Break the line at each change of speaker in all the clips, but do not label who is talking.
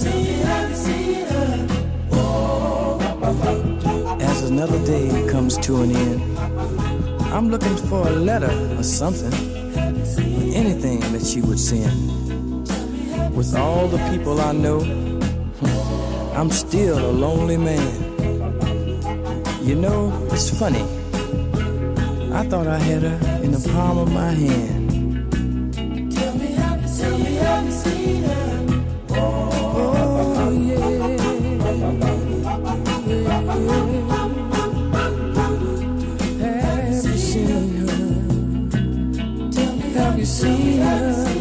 As another day comes to an end, I'm looking for a letter or something, anything that she would send. With all the people I know, I'm still a lonely man. You know, it's funny, I thought I had her in the palm of my hand. Tell me, have you seen her? Oh, yeah. Have you seen her? Tell me, have you seen her?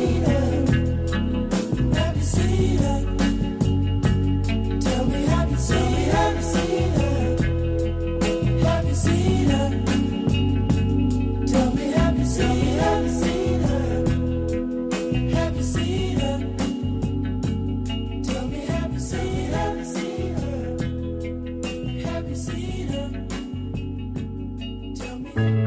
Have you seen her? Tell me, have you seen her? Have you seen her? Tell me, have you seen her? Have you seen her? Tell me, have you seen her? Have you seen her? Tell me.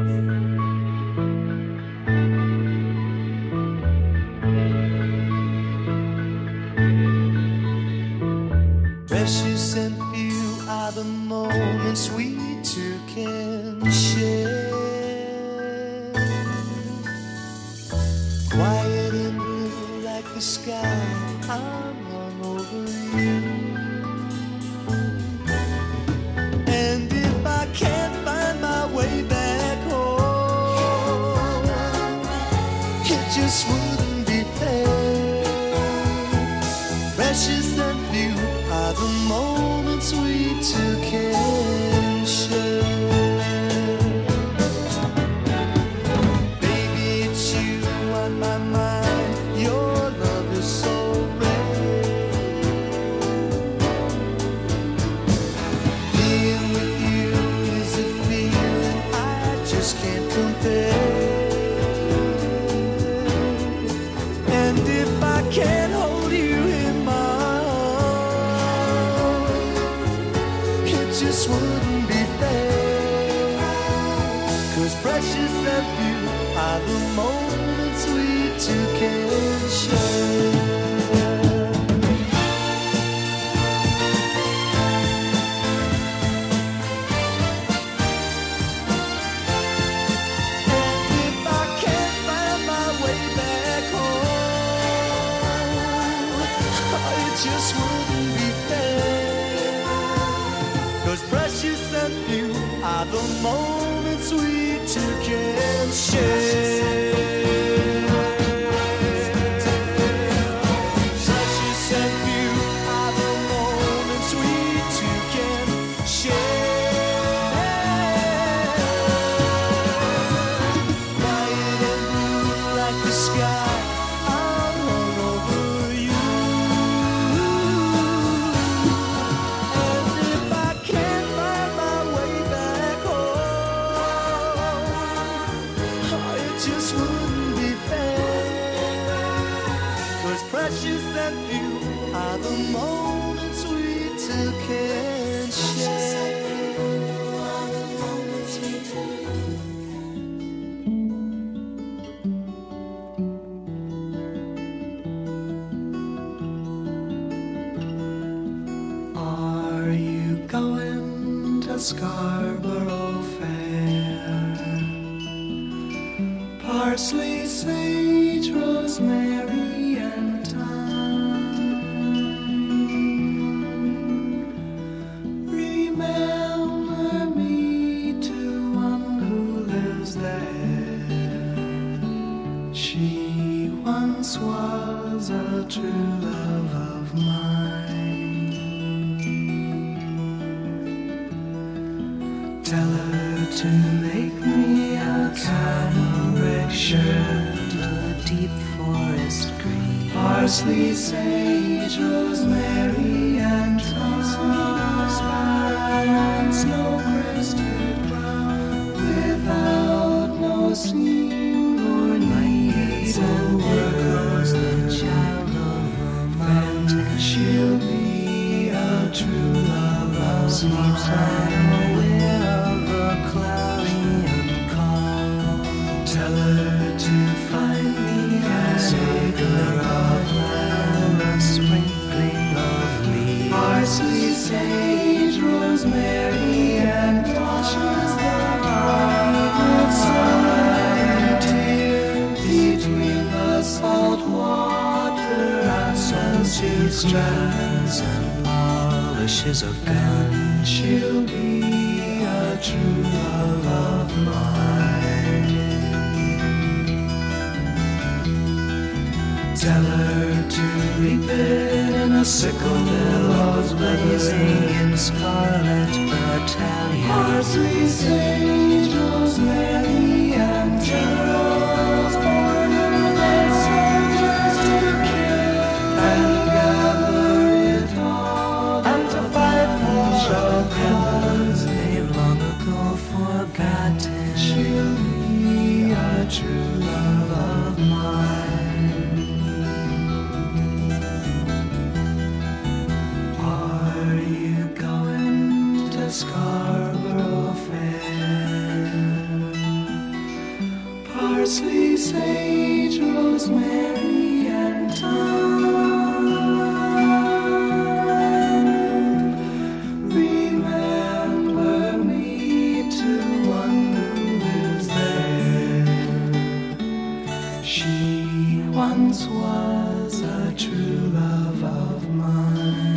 Precious and few are the moments we two can share. Quiet and blue like the sky, I'm hung over you. And if I can't find my way back home, it just wouldn't be fair. Precious and few are the moments we two can share. Baby, it's you on my mind. Your love is so rare. Being with you is a feeling I just can't compare. And if I can't hold you in my arms, it just wouldn't be fair. 'Cause precious and few are the moments we two can share. And if I can't find my way back home, it just wouldn't be fair. 'Cause precious and few are the moments we two can share. Precious and few are the moments we two can share. Quiet and blue like the sky, I'm hung over you. And if I can't find my way back home, it just wouldn't be fair. 'Cause precious and few are the moments we two can share.
Are you going to Scarborough Fair? Parsley, sage, rosemary, and thyme. Remember me to one who lives there. She once was a true love of mine. Tell her to make me a cambric shirt, a deep forest green, parsley, sage, rosemary, and thyme, snow-crested brown, without no seam or needlework, the child of a mountain. She'll be a true love of mine. Aware of a cloudy and calm. Tell her to find me an acre of land, a sprinkling of strands and polishes a gun. She'll be a true love of mine. Tell her to reap it in a sickle, billows blazing in scarlet battalion. Parsley, sage, rosemary, and geraniums, order their soldiers to kill and gather it all and to fight for the cause they've long ago forgotten. She'll be a true love of mine. Scarborough Fair. Parsley, sage, rosemary, and thyme. Remember me to one who lives there. She once was a true love of mine.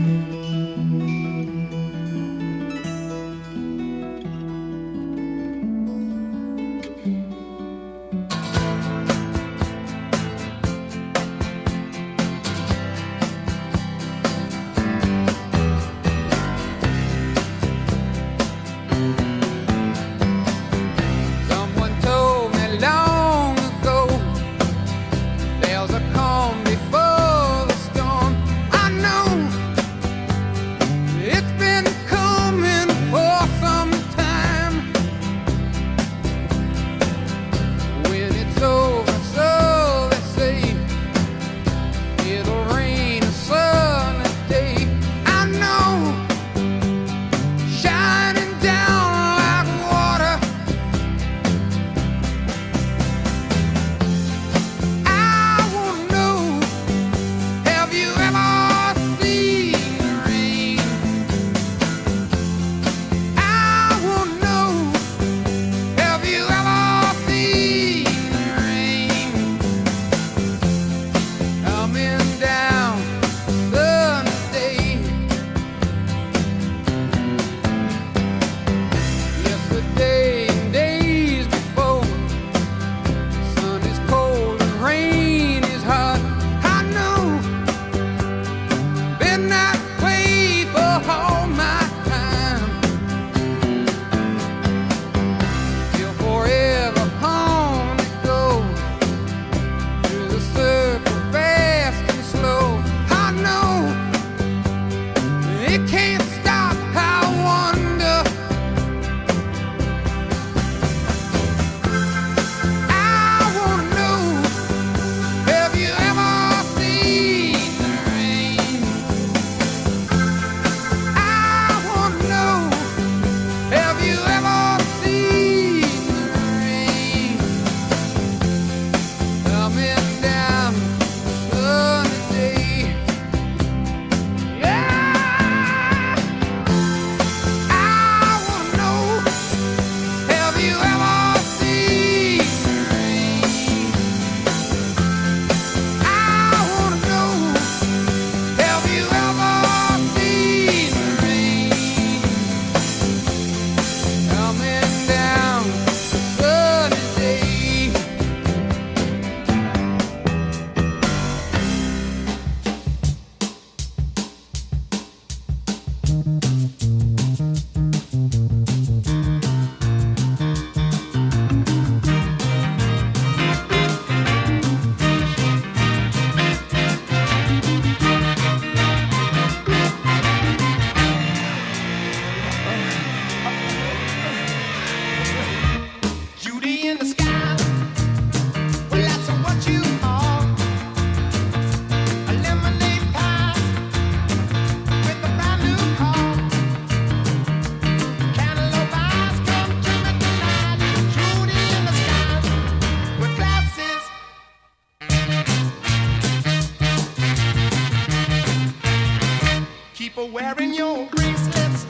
Wearing your bracelets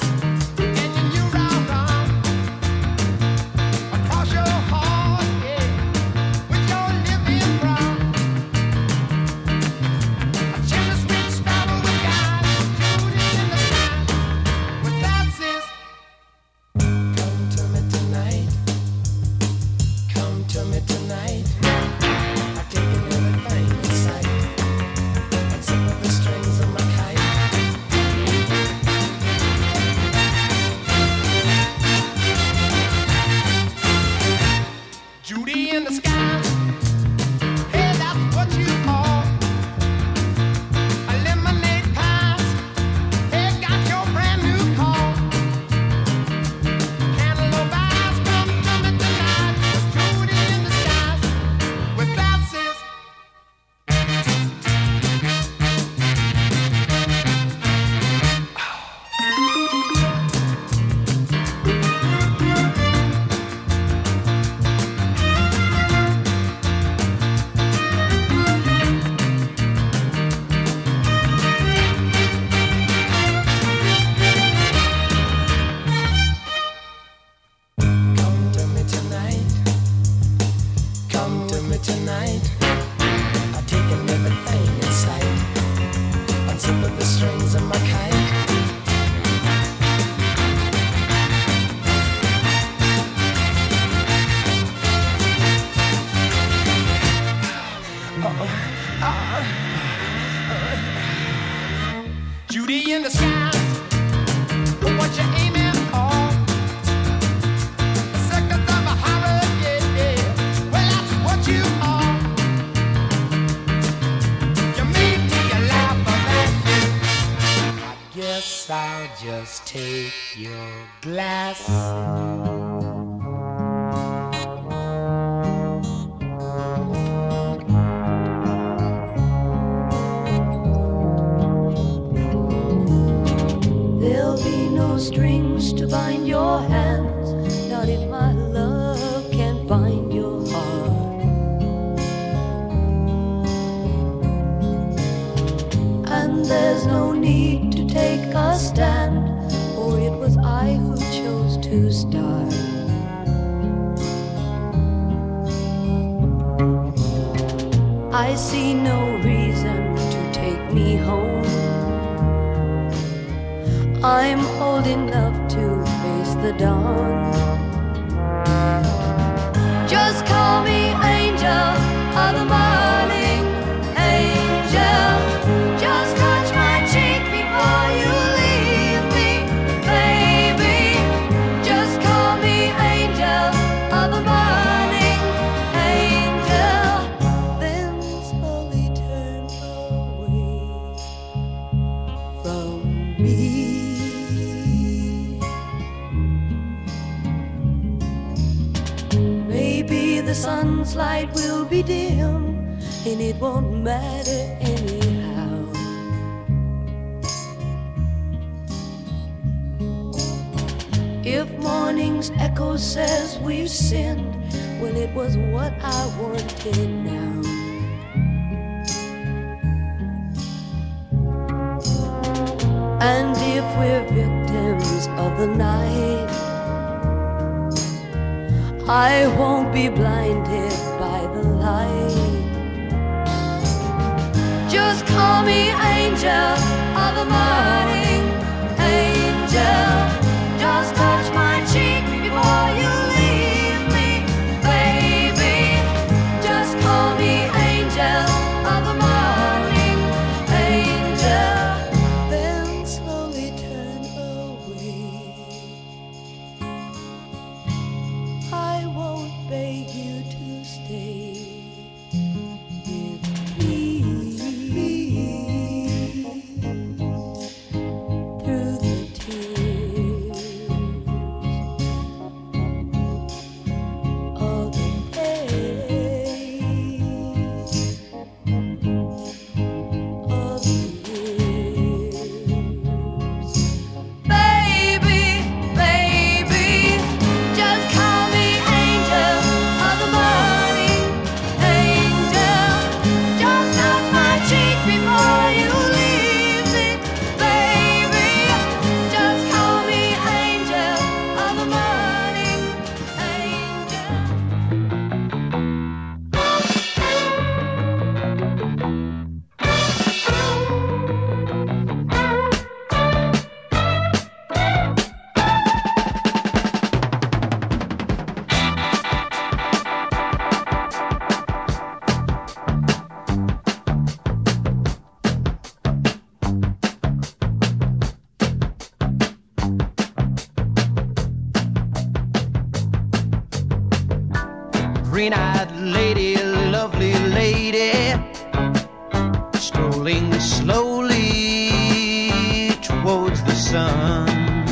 and your neuron across your heart, yeah, with your living wrong. A chemistry tip of the strings of my kite. Judy in the sky, what you aiming for? Seconds of a horror, yeah, yeah. Well, that's what you are. You made me a laugh about you. I guess I'll just take your glass.
Strings to bind your hands, not if my love can't bind your heart. And there's no need to take a stand, for it was I who chose to start. I see no reason to take me home. I'm old enough to face the dawn. Just call me angel of the morning, angel. Just touch my cheek before you leave me, baby. Just call me angel of the morning, angel. Then slowly turn away from me. The sun's light will be dim, and it won't matter anyhow. If morning's echo says we've sinned, well, it was what I wanted now. And if we're victims of the night, I won't be blinded by the light. Just call me angel of the morning, angel. Just touch my cheek before you leave me, baby. Just call me angel of the morning, angel. Then slowly turn away. I won't beg you to stay with me through the tears of the days of the years. Baby, baby, just call me angel of the morning, angel. Just touch my cheek before you leave me, baby. Just call me angel of the morning,
Green-eyed lady, lovely lady, strolling slowly towards the sun.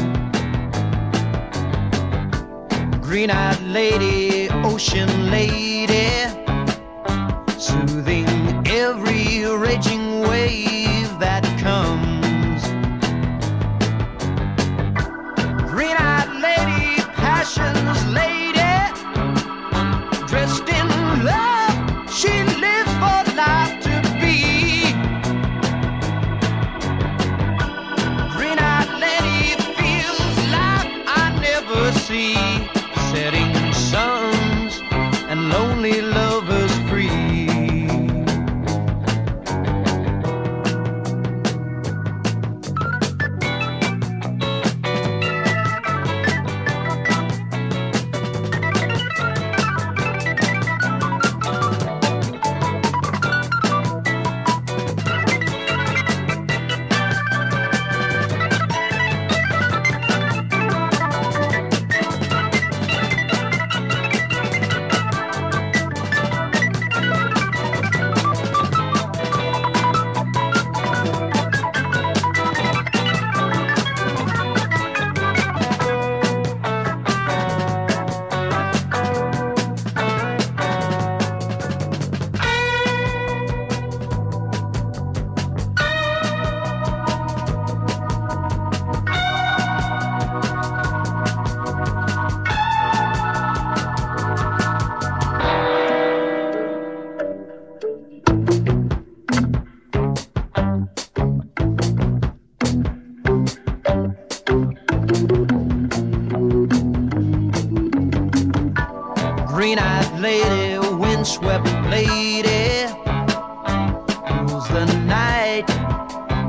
Green-eyed lady, ocean lady, soothing every raging wave that comes. Green-eyed lady, passion's lady, dressed in love, she lives for life to be. Green-eyed lady feels like I never see. Setting suns and lonely lovers free.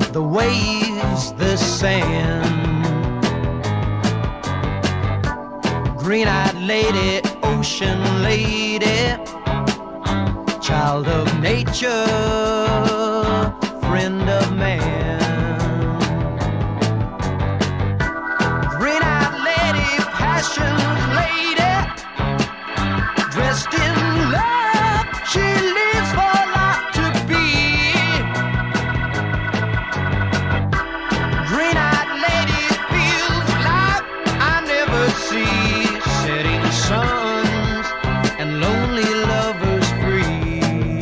the waves, the sand. Green-eyed lady, ocean lady, child of nature, friend of man. Green-eyed lady, passion lady, dressed in love, she lives for life to be. Green-eyed lady feels like I never see. Setting suns and lonely lovers free.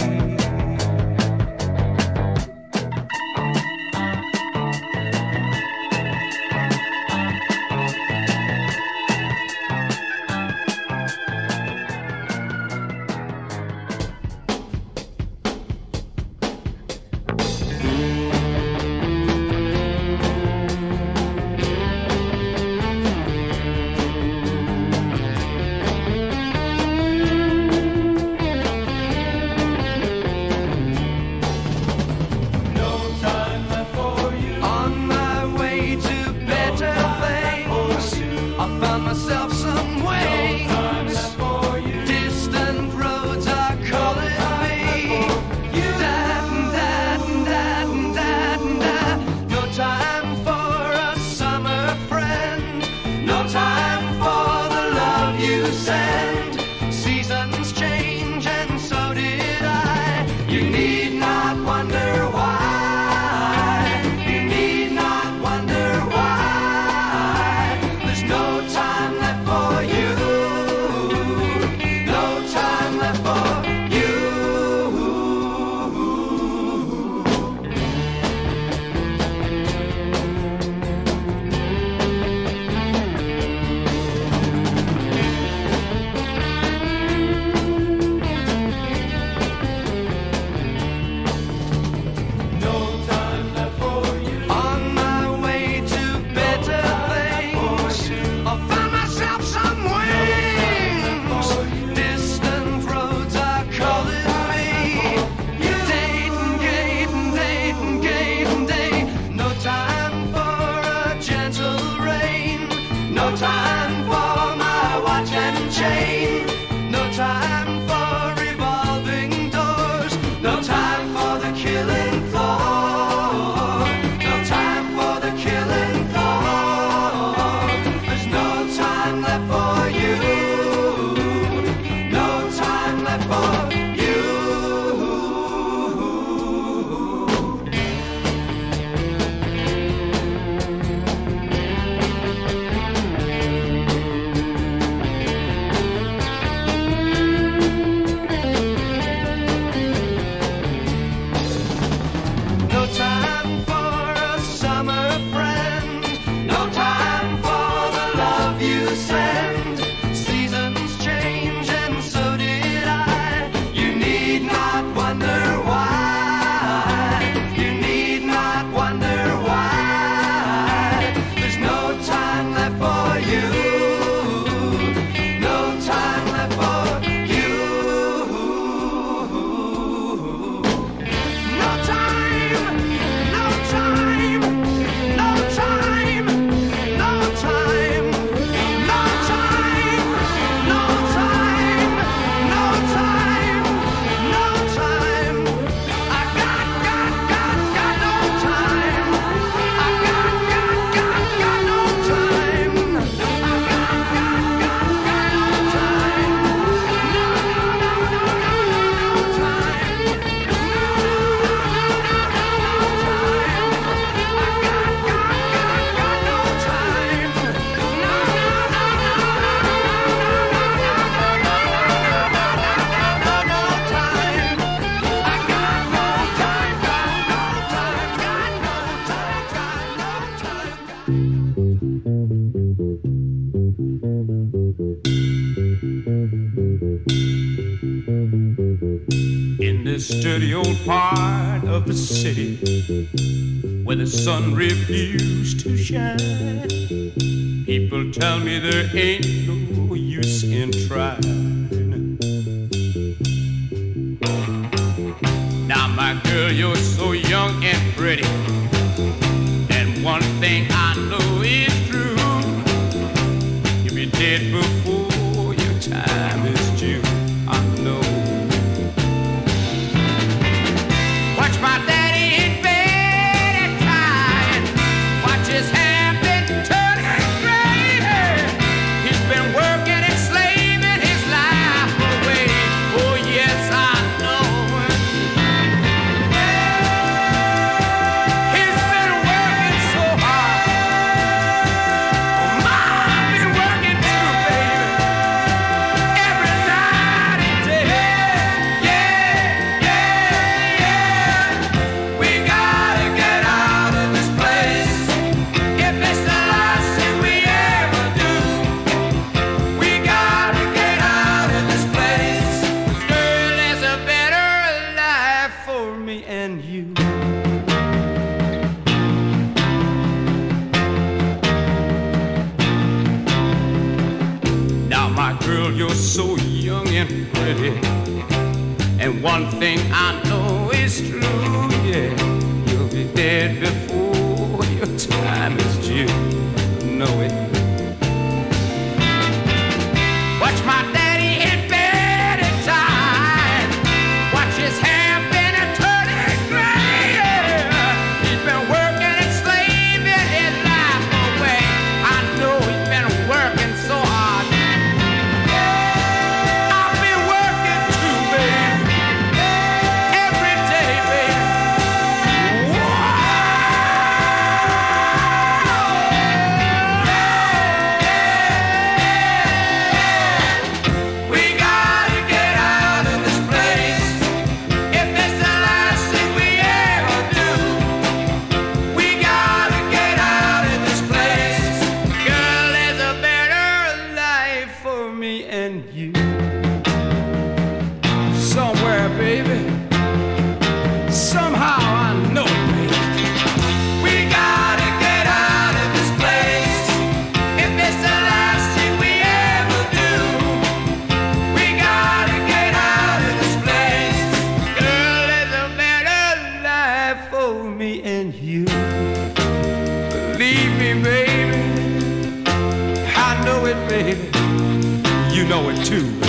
Dirty old part of the city where the sun refused to shine. People tell me there ain't no use in trying. Now my girl, you're so young and pretty, eternity. And one thing I know is true, yeah, you'll be dead before your time is due. Know it. Watch my daddy in bed at time. Watch his hair been a turning gray. Yeah. He's been working and slaving his life away. I know he's been working so hard. I've been working too, baby. Every day, baby. We gotta get out of this place. If it's the last thing we ever do, we gotta get out of this place. Girl, there's a better life for me and you. Somewhere, baby. Somehow I know it, baby. We gotta get out of this place. If it's the last thing we ever do, we gotta get out of this place. Girl, there's a better life for me and you. Believe me, baby. I know it, baby. You know it too, baby.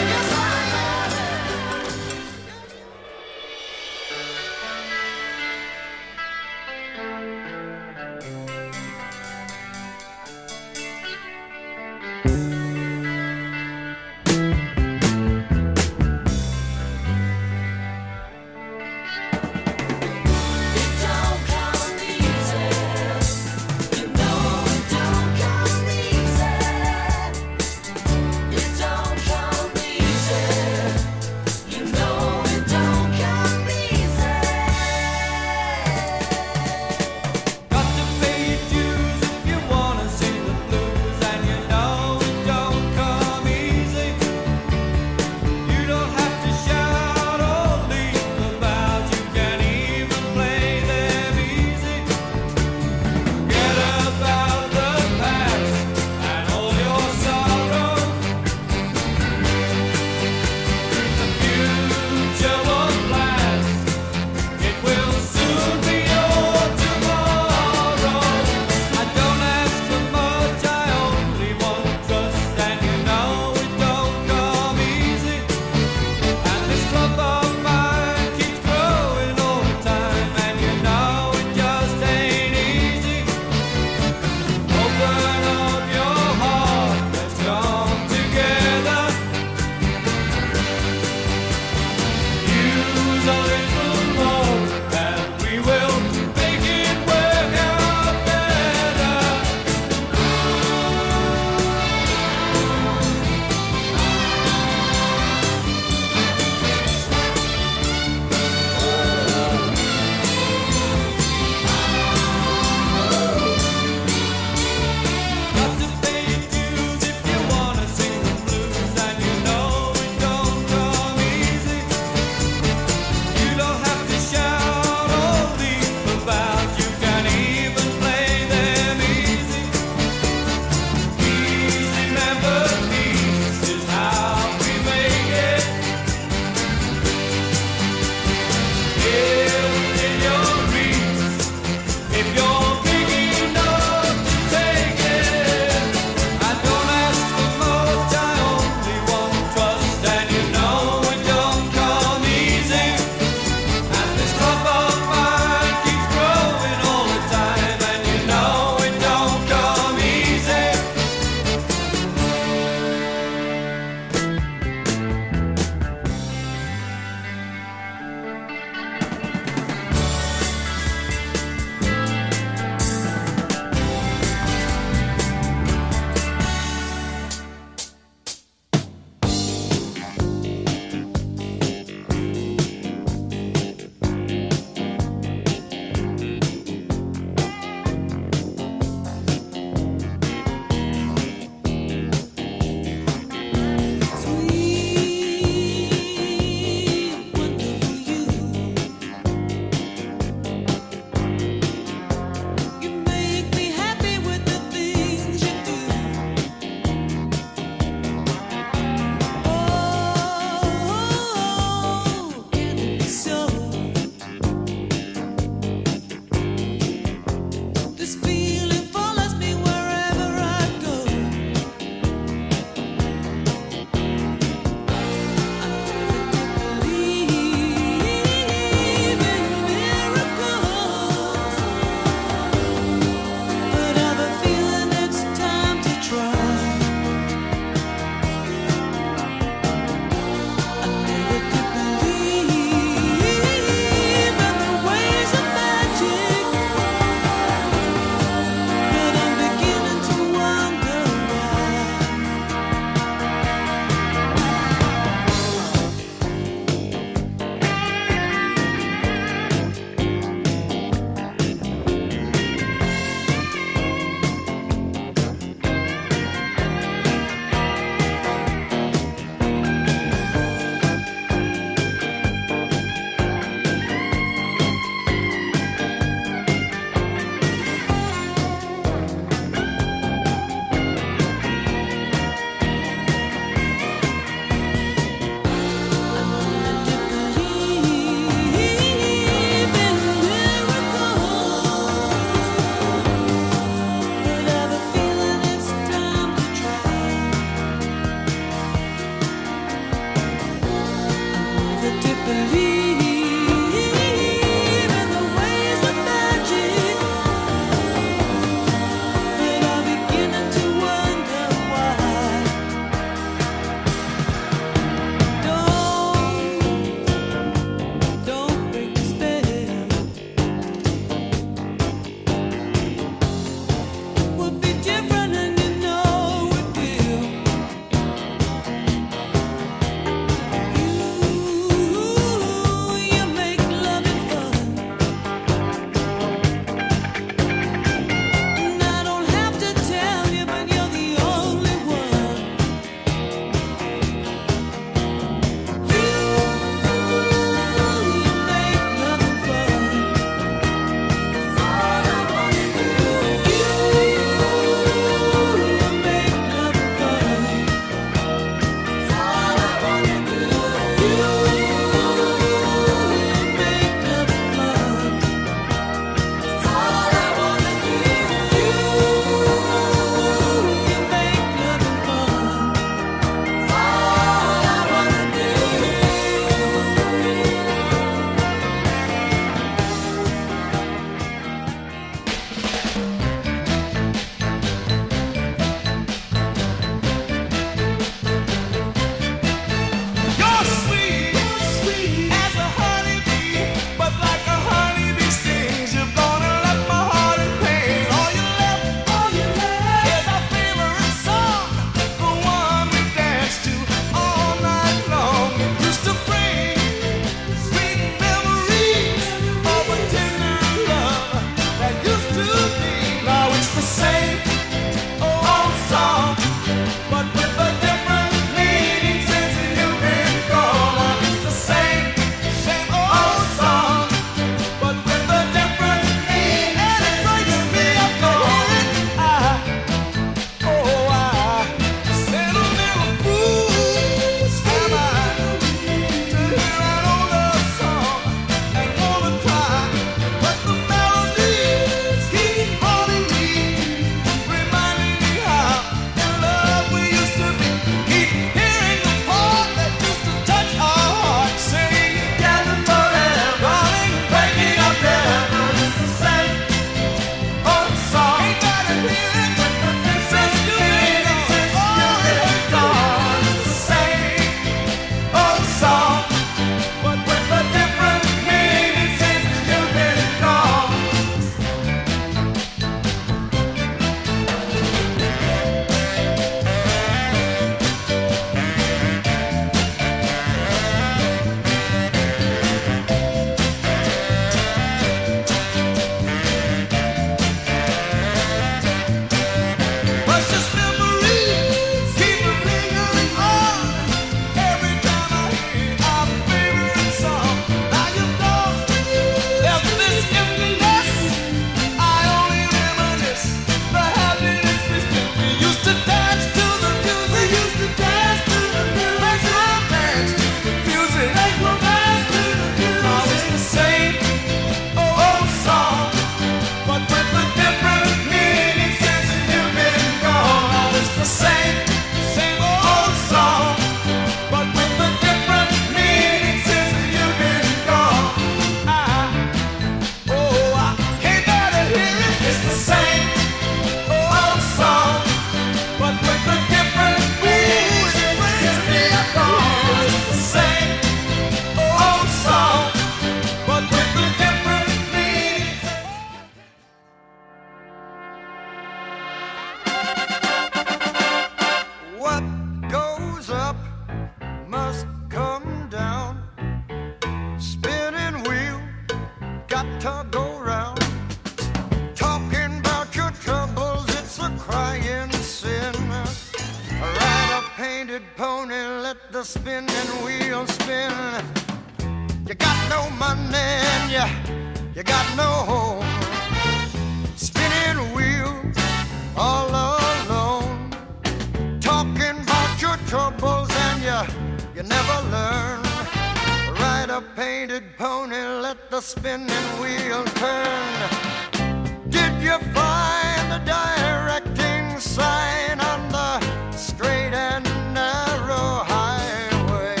to go round. Talking about your troubles, it's a crying sin. Ride a painted pony, let the spinning wheel spin. You got no money and you got no home. Spinning wheel all alone. Talking about your troubles and you never learn. Ride a painted pony, let the spinning wheel turn. Did you find the directing sign on the straight and narrow highway?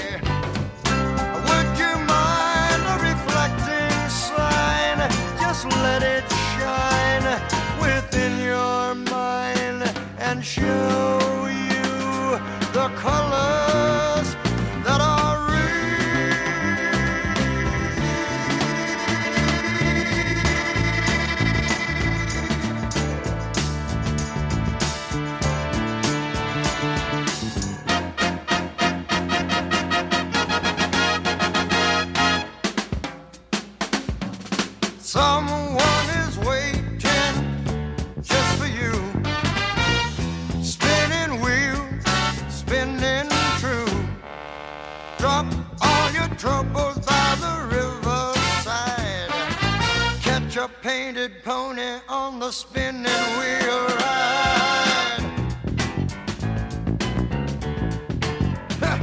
Would you mind a reflecting sign? Just let it shine within your mind and show you the colors that are real. Someone is waiting just for you. Spinning wheel, spinning true. Drop all your troubles by the riverside. Catch a painted pony on the spinning wheel ride. Ha!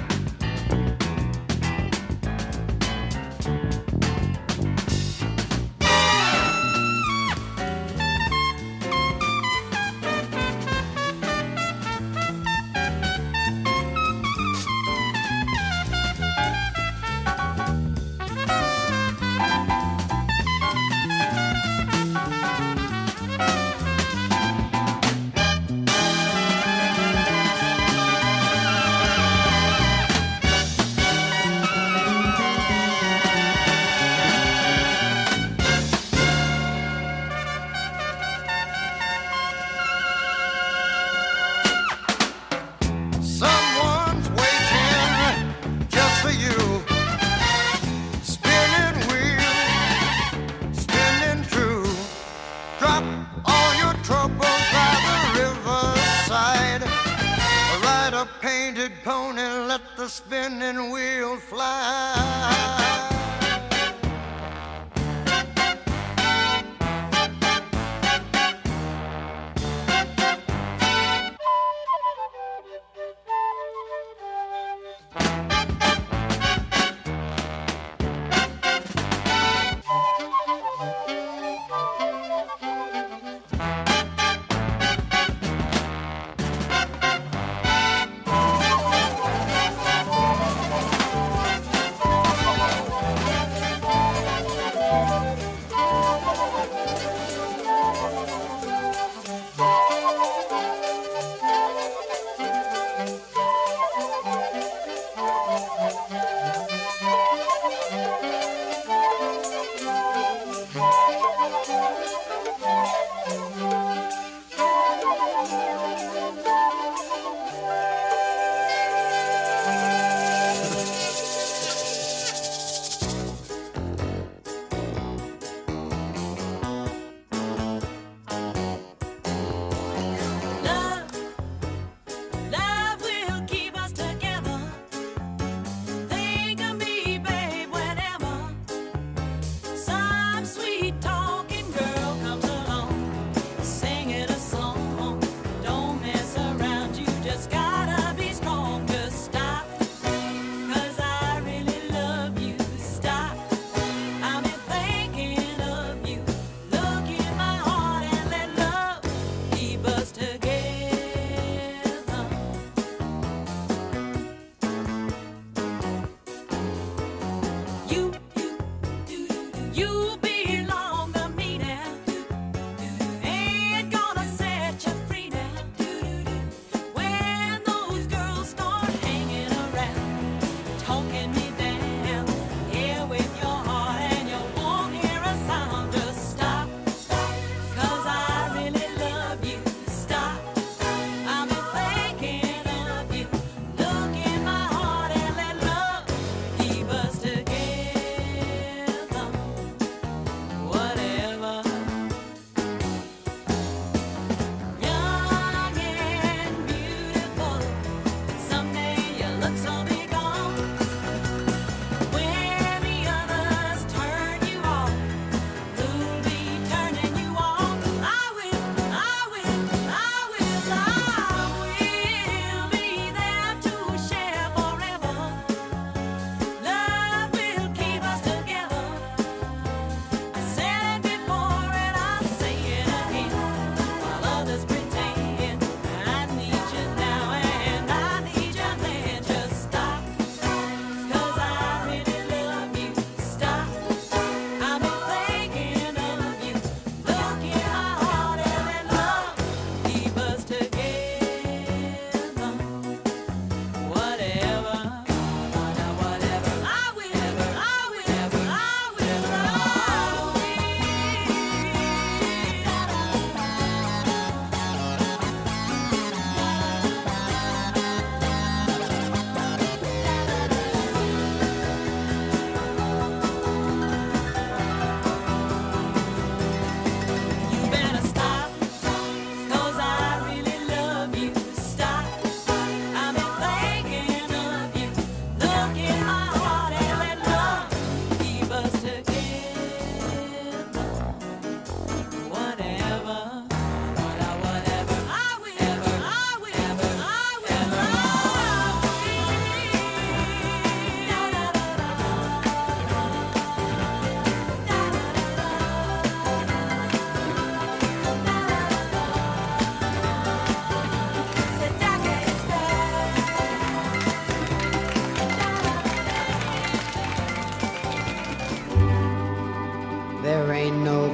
Someone's waiting just for you. Spinning wheel, spinning true. Drop all your troubles by the riverside. Ride a painted pony, let the spinning wheel fly.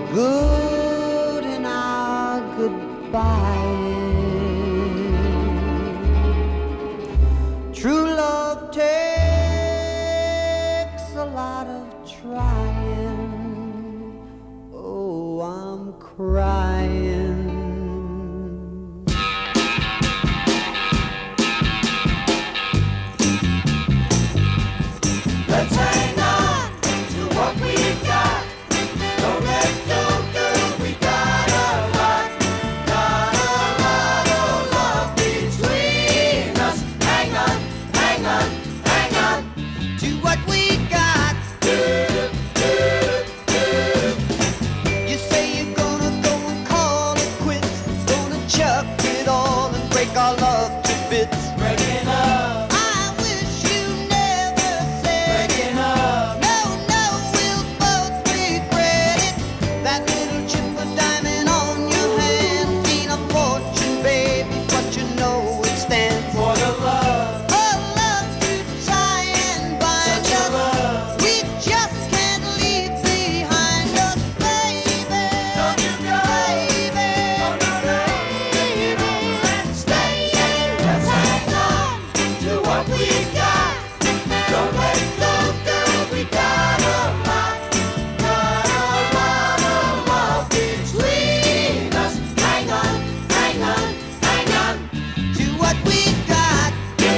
good in our goodbye. True love takes a lot of trying. Oh, I'm crying.
Let's hang on to what we got. Don't let go, girl, we got a lot. Got a lot of love between us. Hang on, hang on, hang on
To what we got. You say you're gonna go and call it quits. Gonna chuck it all and break our love to bits.
breaking up,
I wish you never said
breaking up.
no, no, we'll both regret it. That little chip of diamond on your hand ain't a fortune, baby, but you know it stands
For the love,
for love to tie and bind
such a
us.
love.
We just can't leave behind us, baby.
Don't you go,
Baby,
don't you go, baby, and stay in. Let's hang on to what we got. Don't let go, girl, we got a lot. Got a lot of love between us. Hang on, hang on, hang on.
to what we got.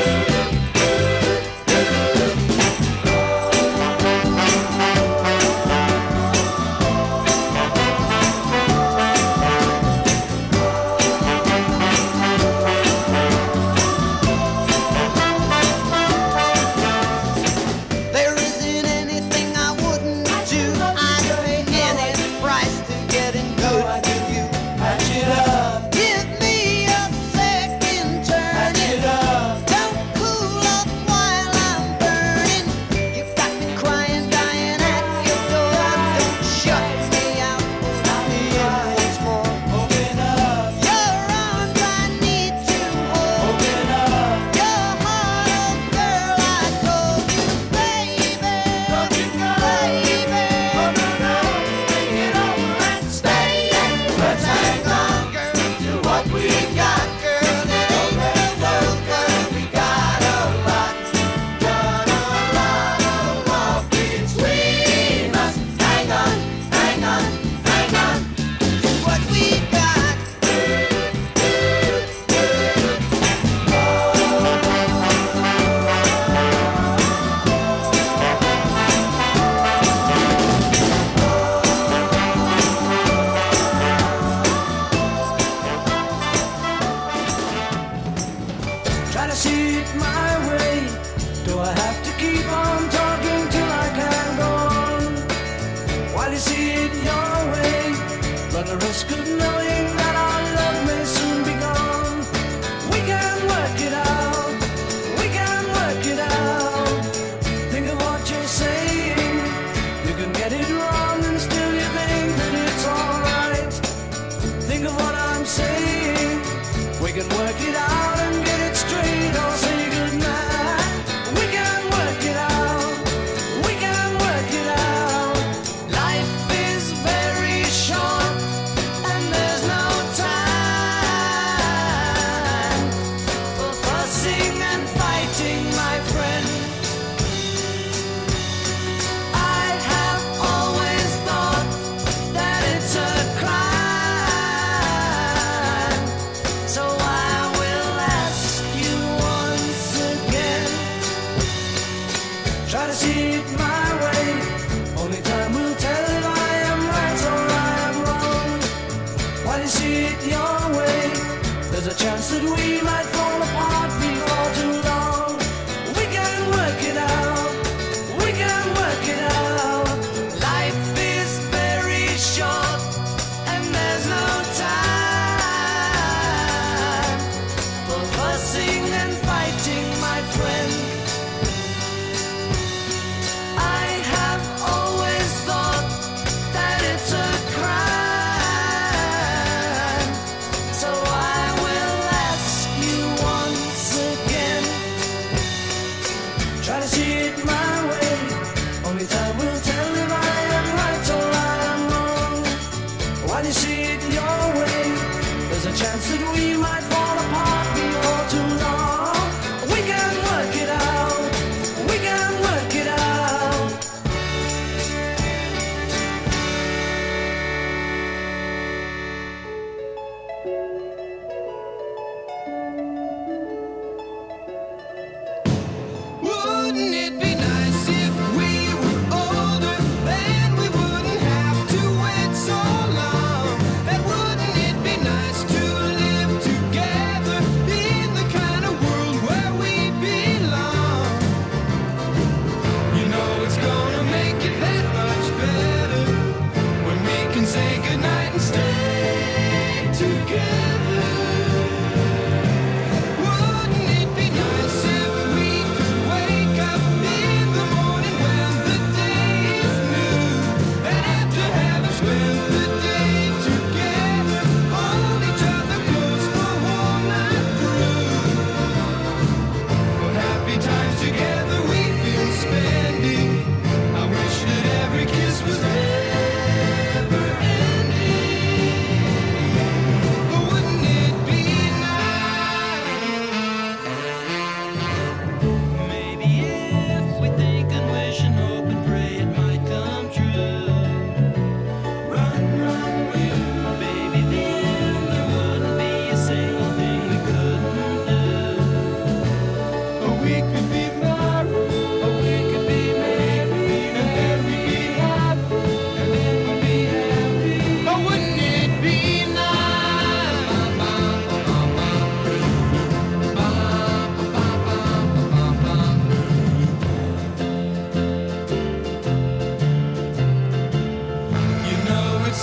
There isn't anything I wouldn't do. I'd pay any price to get in good with you.
Patch it up,
Give me a second turn.
patch it up.
Don't cool up while I'm burning. You got me crying, dying at your door. Don't shut me out. Let me in once more.
Open up,
Your arms I need to hold.
open up.
Your heart, oh girl, I told you, baby.
Don't you go,
Baby.
open up, bring it over and stay in. Let's hang on, girl, to what we got.
Girl, it ain't the world, girl.
We got a lot, got a lot of love between us. Hang on, hang on, hang on.
What we got.
Try to see it my way. Do I have to keep on talking till I can go on? While you see it your way, run the risk of knowing that our love may soon be gone. We can work it out. We can work it out. Think of what you're saying. You can get it wrong and still you think that it's alright. Think of what I'm saying. We can work it out and get it straight or say goodnight. We can work it out. We can work it out. Life is very short and there's no time for fussing and fighting, my friend. I have always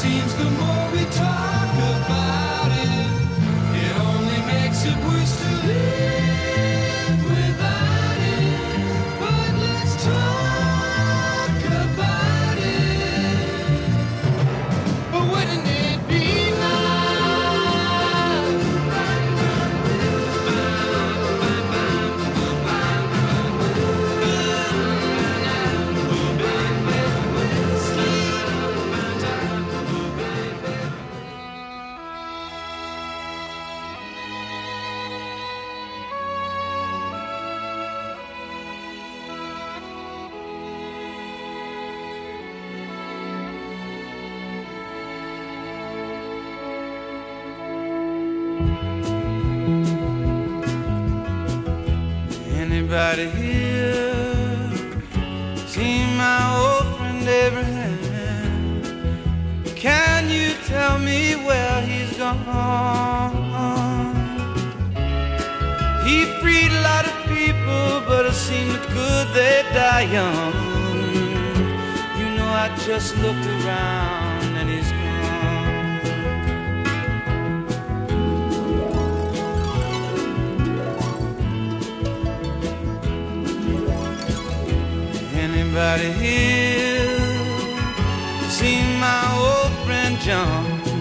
seems the more we talk about it, it only makes it worse to live without it. But let's talk about it. But wouldn't it be anybody here seen my old friend Abraham? Can you tell me where he's gone? He freed a lot of people, but it seemed good they die young. You know, I just looked around and he's gone. Anybody here seen my old friend John?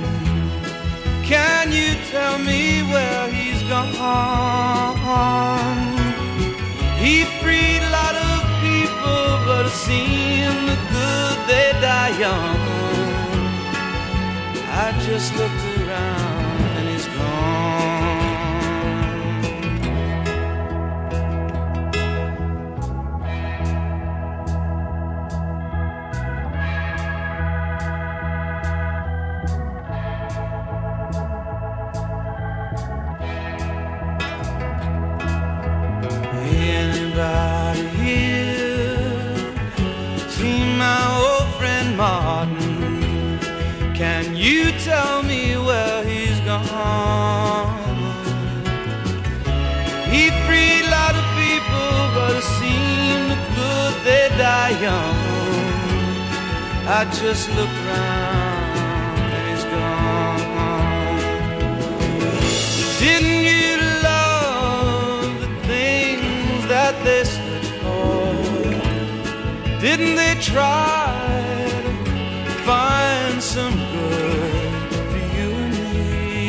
Can you tell me where he's gone? He freed a lot of people, but it seemed good they die young. I just looked around and he's gone. Anybody here seen my old friend Martin? Can you tell me where he's gone? He freed a lot of people, but it seemed good they die young. I just looked around and he's gone. Didn't you love the things that they stood for? Didn't they try to find some good for you and me?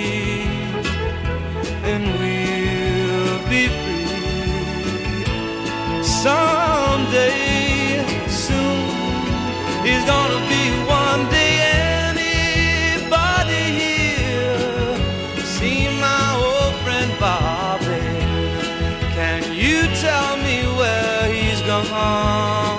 And we'll be free someday soon. He's gonna be one day. Anybody here see my old friend Bobby? Can you tell me where he's gone?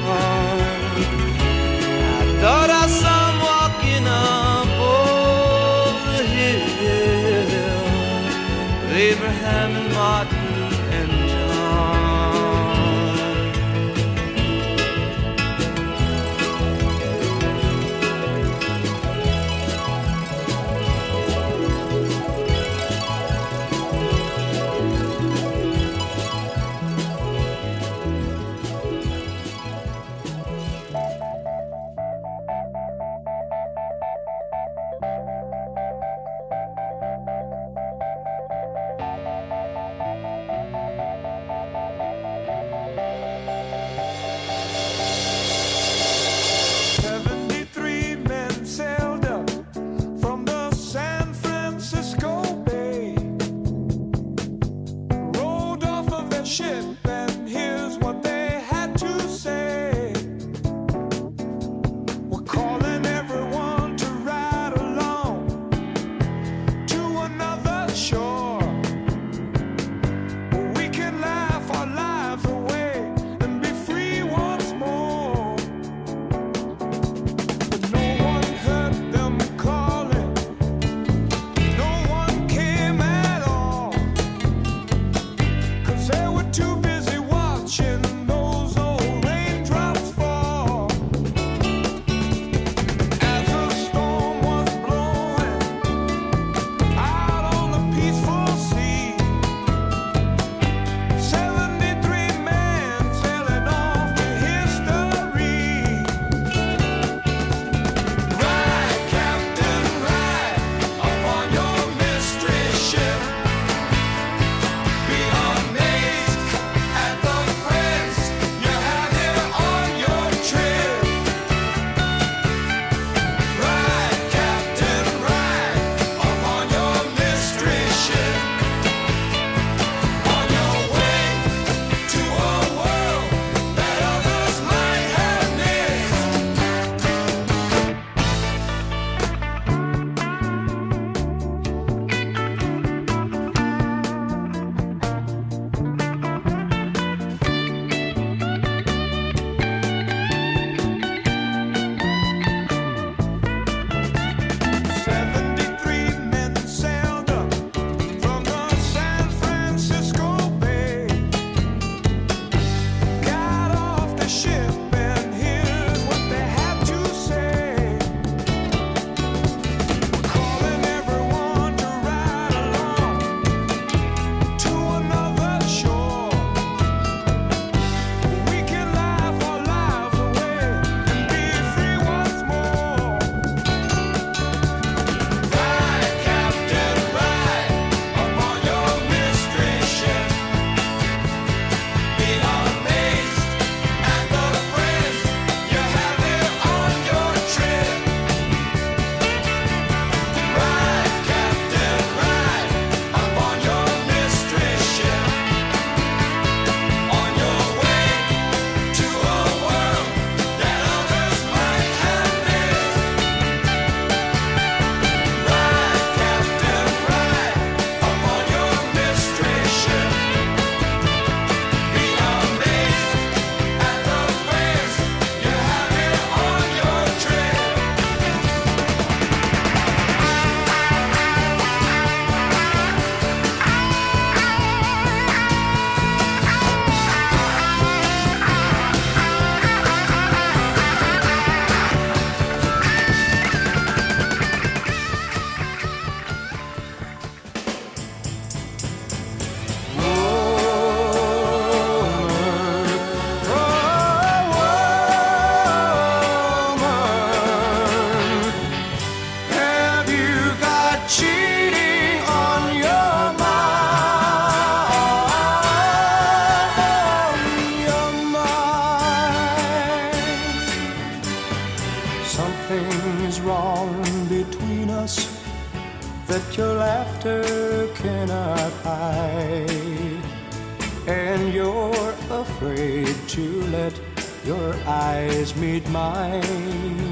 I thought I saw him walking up over the hill with Abraham and Martin and John.
something is wrong between us that your laughter cannot hide, and you're afraid to let your eyes meet mine.